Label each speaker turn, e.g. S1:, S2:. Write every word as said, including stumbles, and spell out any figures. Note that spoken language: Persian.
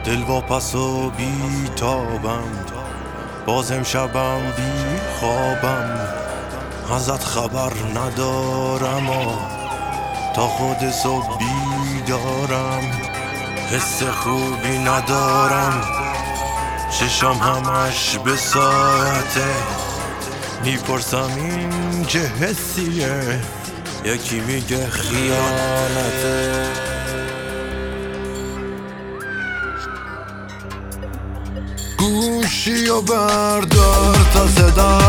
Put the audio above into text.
S1: دل واپس و بی تابم، بازم شبم بی خوابم، ازت خبر ندارم و تا خود صبح بیدارم. حس خوبی ندارم، چشم همش به ساعته، میپرسم این چه حسیه، یکی میگه خیانته. گوشی و بردار تا صدا